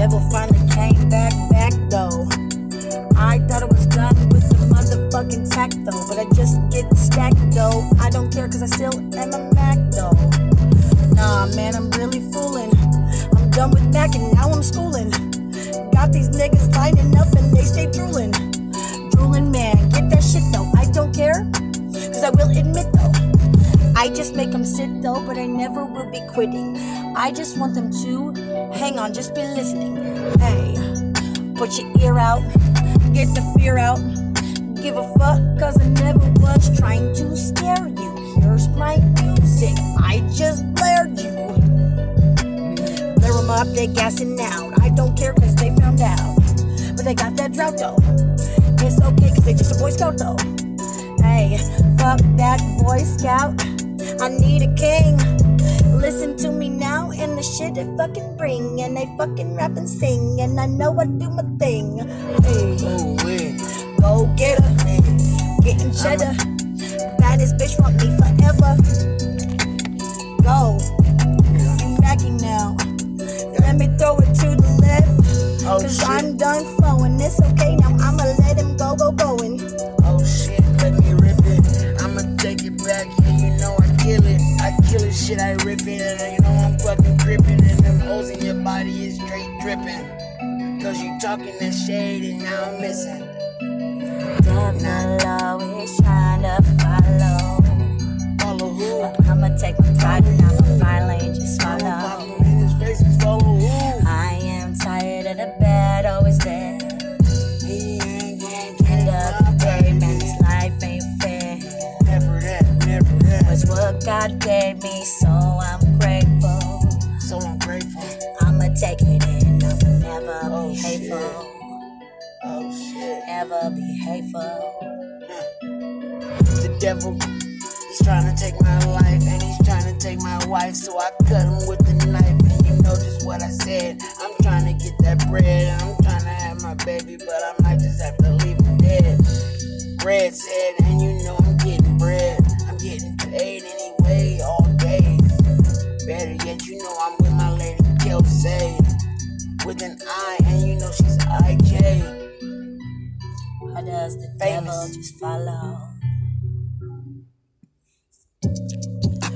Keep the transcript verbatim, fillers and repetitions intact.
devil finally came back, back though. I thought it was done with the motherfucking tech though, but I just get stacked though. I don't care cause I still am a Mac though. Nah man, I'm really fooling. I'm done with Mac and now I'm schooling. Got these niggas lining up and they stay drooling. Drooling man, get that shit though. I don't care, cause I will admit though, I just make them sit though, but I never will be quitting. I just want them to hang on, just be listening. Hey, put your ear out, get the fear out. Give a fuck, cause I never was trying to scare you. Here's my music, I just blared you. Blare them up, they gassing out. I don't care cause they found out, but they got that drought though. It's okay cause they just a Boy Scout though. Hey, fuck that Boy Scout, I need a king. Listen to me now and the shit I fucking bring. And I fucking rap and sing and I know I do my thing. Hey, go get her, getting cheddar. Baddest bitch want me forever. Go, you macking now. Let me throw it to the left, cause oh, I'm done flowing. It's okay now, I'ma let him go, go, going. Oh shit, let me rip it. I'ma take it back, and you know I kill it. I kill it, shit, I rip it, and you know I'm fucking gripping. And them holes in your body is straight dripping. Cause you talking that shade and now I'm missing. Devil always trying to follow. Follow who? But I'ma take my pride and I'ma finally just follow. I'ma pop him in his face and follow who? I am tired of the bad always there. He ain't gonna End of the day, man, this life ain't fair. Never that, never that. It's what God gave me, so I'm grateful. So I'm grateful. I'ma take it in, I'ma never Oh, be shit. hateful. Oh shit. Never be hateful. The devil, he's trying to take my life and he's trying to take my wife, so I cut him with the knife. And you know just what I said, I'm trying to get that bread and I'm trying to have my baby, but I might just have to leave him dead. Bread said, and you know I'm getting bread, I'm getting paid anyway all day. Better yet, you know I'm with my lady Kelsey, with an I, and you know she's I J. Or does the Famous. devil just follow?